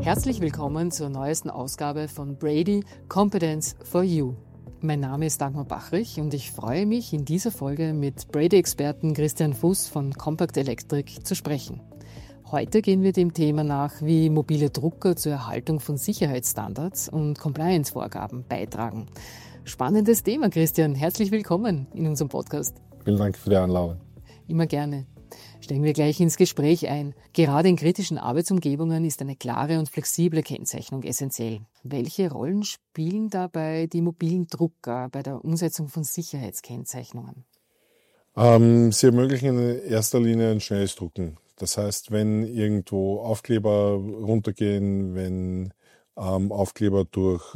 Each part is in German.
Herzlich willkommen zur neuesten Ausgabe von Brady Competence for You. Mein Name ist Dagmar Bachrich und ich freue mich, in dieser Folge mit Brady-Experten Christian Fuß von Compact Electric zu sprechen. Heute gehen wir dem Thema nach, wie mobile Drucker zur Erhaltung von Sicherheitsstandards und Compliance-Vorgaben beitragen. Spannendes Thema, Christian. Herzlich willkommen in unserem Podcast. Vielen Dank für die Einladung. Immer gerne. Steigen wir gleich ins Gespräch ein. Gerade in kritischen Arbeitsumgebungen ist eine klare und flexible Kennzeichnung essentiell. Welche Rollen spielen dabei die mobilen Drucker bei der Umsetzung von Sicherheitskennzeichnungen? Sie ermöglichen in erster Linie ein schnelles Drucken. Das heißt, wenn irgendwo Aufkleber runtergehen, wenn Aufkleber durch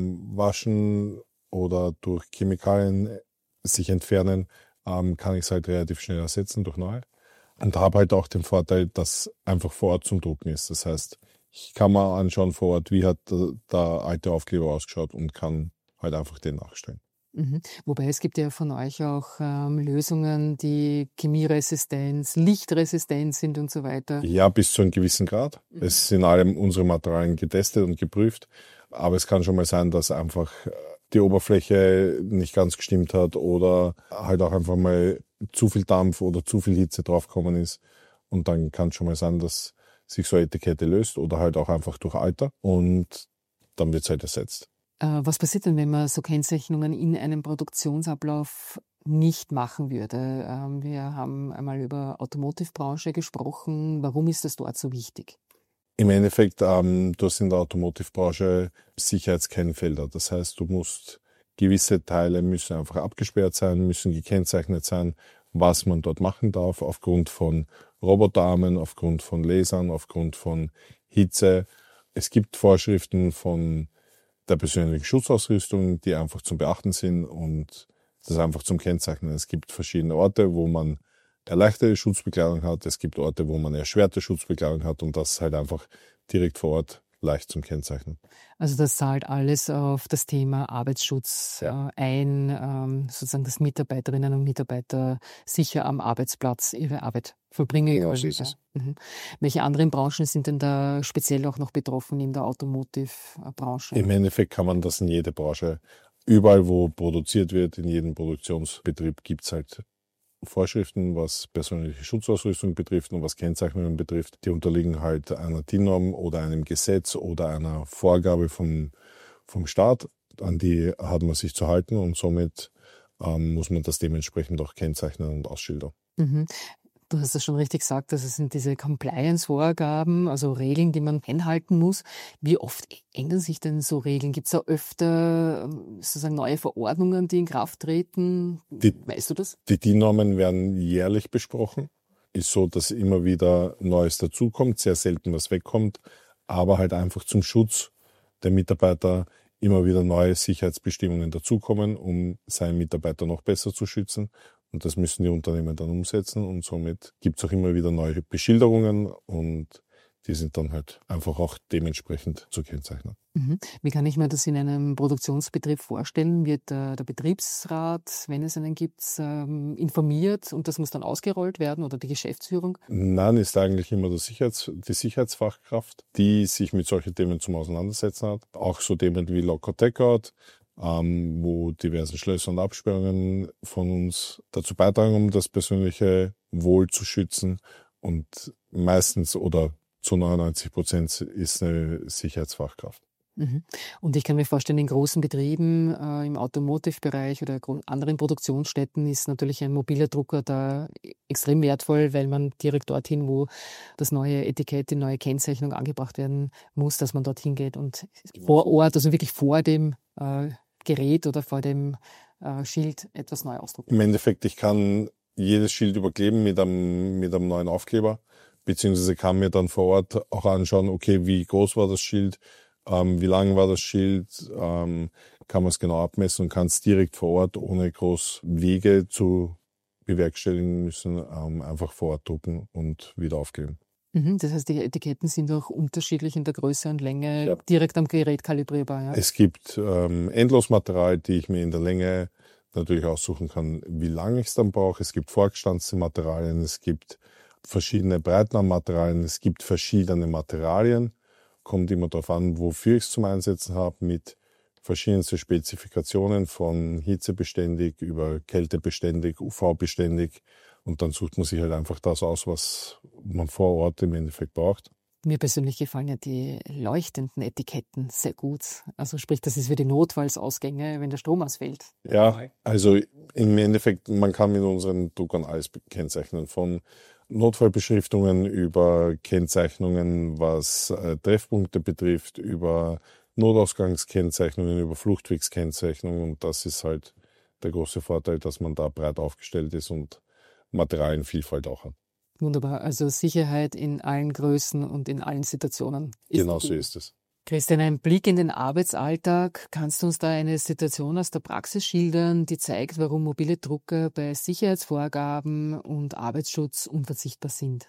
Waschen oder durch Chemikalien sich entfernen, kann ich es halt relativ schnell ersetzen durch neue. Und habe halt auch den Vorteil, dass einfach vor Ort zum Drucken ist. Das heißt, ich kann mal anschauen vor Ort, wie hat der alte Aufkleber ausgeschaut und kann halt einfach den nachstellen. Wobei es gibt ja von euch auch Lösungen, die Chemieresistent, lichtresistent sind und so weiter. Ja, bis zu einem gewissen Grad. Es sind alle unsere Materialien getestet und geprüft. Aber es kann schon mal sein, dass einfach die Oberfläche nicht ganz gestimmt hat oder halt auch einfach mal zu viel Dampf oder zu viel Hitze draufgekommen ist. Und dann kann es schon mal sein, dass sich so eine Etikette löst oder halt auch einfach durch Alter und dann wird es halt ersetzt. Was passiert denn, wenn man so Kennzeichnungen in einem Produktionsablauf nicht machen würde? Wir haben einmal über Automotive-Branche gesprochen. Warum ist das dort so wichtig? Im Endeffekt, du hast in der Automotive-Branche Sicherheitskennfelder. Das heißt, gewisse Teile müssen einfach abgesperrt sein, müssen gekennzeichnet sein, was man dort machen darf, aufgrund von Roboterarmen, aufgrund von Lasern, aufgrund von Hitze. Es gibt Vorschriften von der persönlichen Schutzausrüstung, die einfach zum Beachten sind und das einfach zum Kennzeichnen. Es gibt verschiedene Orte, wo man erleichterte Schutzbekleidung hat. Es gibt Orte, wo man erschwerte Schutzbekleidung hat und das halt einfach direkt vor Ort leicht zum Kennzeichnen. Also das zahlt alles auf das Thema Arbeitsschutz ein, sozusagen, dass Mitarbeiterinnen und Mitarbeiter sicher am Arbeitsplatz ihre Arbeit verbringen können. So ist es. Welche anderen Branchen sind denn da speziell auch noch betroffen in der Automotive-Branche? Im Endeffekt kann man das in jede Branche, überall wo produziert wird, in jedem Produktionsbetrieb gibt es halt Vorschriften, was persönliche Schutzausrüstung betrifft und was Kennzeichnungen betrifft. Die unterliegen halt einer DIN-Norm oder einem Gesetz oder einer Vorgabe vom Staat. An die hat man sich zu halten und somit muss man das dementsprechend auch kennzeichnen und ausschildern. Du hast das schon richtig gesagt, das sind diese Compliance-Vorgaben, also Regeln, die man einhalten muss. Wie oft ändern sich denn so Regeln? Gibt es da öfter sozusagen neue Verordnungen, die in Kraft treten? Weißt du das? Die DIN-Normen werden jährlich besprochen. Ist so, dass immer wieder Neues dazukommt, sehr selten was wegkommt, aber halt einfach zum Schutz der Mitarbeiter immer wieder neue Sicherheitsbestimmungen dazukommen, um seinen Mitarbeiter noch besser zu schützen. Und das müssen die Unternehmen dann umsetzen und somit gibt es auch immer wieder neue Beschilderungen und die sind dann halt einfach auch dementsprechend zu kennzeichnen. Wie kann ich mir das in einem Produktionsbetrieb vorstellen? Wird der Betriebsrat, wenn es einen gibt, informiert und das muss dann ausgerollt werden oder die Geschäftsführung? Nein, ist eigentlich immer die Sicherheitsfachkraft, die sich mit solchen Themen zum Auseinandersetzen hat. Auch so Themen wie Lock-or-Takeout, wo diverse Schlösser und Absperrungen von uns dazu beitragen, um das persönliche Wohl zu schützen. Und meistens oder zu 99% ist eine Sicherheitsfachkraft. Und ich kann mir vorstellen, in großen Betrieben im Automotive-Bereich oder anderen Produktionsstätten ist natürlich ein mobiler Drucker da extrem wertvoll, weil man direkt dorthin, wo das neue Etikett, die neue Kennzeichnung angebracht werden muss, dass man dorthin geht und vor Ort, also wirklich vor dem Gerät oder vor dem Schild etwas neu ausdrucken. Im Endeffekt, ich kann jedes Schild überkleben mit einem neuen Aufkleber, beziehungsweise kann mir dann vor Ort auch anschauen, okay, wie groß war das Schild, wie lang war das Schild, kann man es genau abmessen und kann es direkt vor Ort, ohne groß Wege zu bewerkstelligen müssen, einfach vor Ort drucken und wieder aufkleben. Das heißt, die Etiketten sind auch unterschiedlich in der Größe und Länge, direkt am Gerät kalibrierbar. Ja? Es gibt Endlosmaterial, die ich mir in der Länge natürlich aussuchen kann, wie lange ich es dann brauche. Es gibt vorgestanzte Materialien, es gibt verschiedene Breiten an Materialien, es gibt verschiedene Materialien kommt immer darauf an, wofür ich es zum Einsetzen habe, mit verschiedensten Spezifikationen von hitzebeständig über kältebeständig, UV-beständig. Und dann sucht man sich halt einfach das aus, was man vor Ort im Endeffekt braucht. Mir persönlich gefallen ja die leuchtenden Etiketten sehr gut. Also sprich, das ist wie die Notfallsausgänge, wenn der Strom ausfällt. Ja, also im Endeffekt, man kann mit unseren Druckern alles kennzeichnen. Von Notfallbeschriftungen über Kennzeichnungen, was Treffpunkte betrifft, über Notausgangskennzeichnungen, über Fluchtwegskennzeichnungen. Und das ist halt der große Vorteil, dass man da breit aufgestellt ist und Materialienvielfalt auch hat. Wunderbar. Also Sicherheit in allen Größen und in allen Situationen. Genau so ist es. Christian, ein Blick in den Arbeitsalltag. Kannst du uns da eine Situation aus der Praxis schildern, die zeigt, warum mobile Drucker bei Sicherheitsvorgaben und Arbeitsschutz unverzichtbar sind?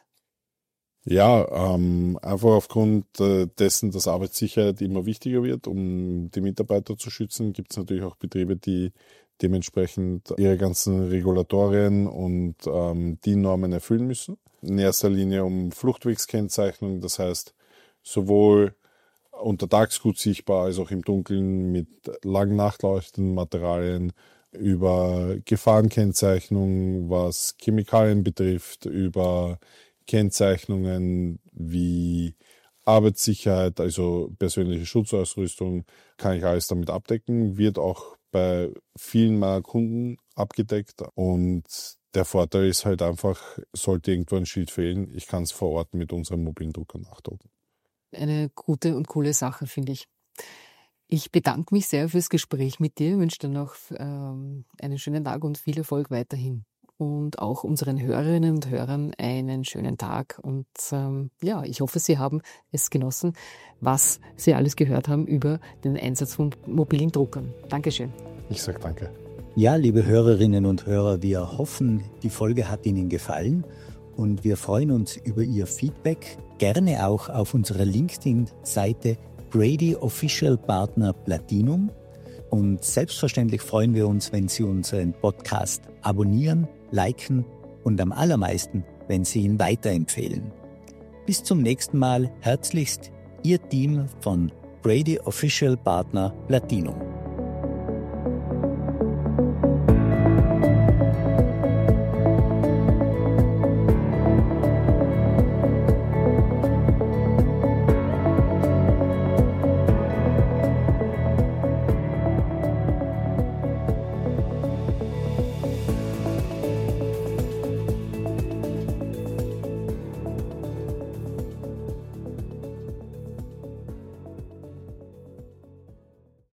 Ja, einfach aufgrund dessen, dass Arbeitssicherheit immer wichtiger wird, um die Mitarbeiter zu schützen, gibt es natürlich auch Betriebe, die dementsprechend ihre ganzen Regulatorien und die Normen erfüllen müssen. In erster Linie um Fluchtwegskennzeichnung, das heißt sowohl untertags gut sichtbar als auch im Dunkeln mit lang nachleuchtenden Materialien, über Gefahrenkennzeichnung, was Chemikalien betrifft, über Kennzeichnungen wie Arbeitssicherheit, also persönliche Schutzausrüstung, kann ich alles damit abdecken, wird auch bei vielen meiner Kunden abgedeckt. Und der Vorteil ist halt einfach, sollte irgendwo ein Schild fehlen, ich kann es vor Ort mit unserem mobilen Drucker nachdrucken. Eine gute und coole Sache, finde ich. Ich bedanke mich sehr fürs Gespräch mit dir, wünsche dir noch einen schönen Tag und viel Erfolg weiterhin. Und auch unseren Hörerinnen und Hörern einen schönen Tag. Und ich hoffe, Sie haben es genossen, was Sie alles gehört haben über den Einsatz von mobilen Druckern. Dankeschön. Ich sage danke. Ja, liebe Hörerinnen und Hörer, wir hoffen, die Folge hat Ihnen gefallen und wir freuen uns über Ihr Feedback. Gerne auch auf unserer LinkedIn-Seite Brady Official Partner Platinum. Und selbstverständlich freuen wir uns, wenn Sie unseren Podcast abonnieren, liken und am allermeisten, wenn Sie ihn weiterempfehlen. Bis zum nächsten Mal. Herzlichst, Ihr Team von Brady Official Partner Platinum.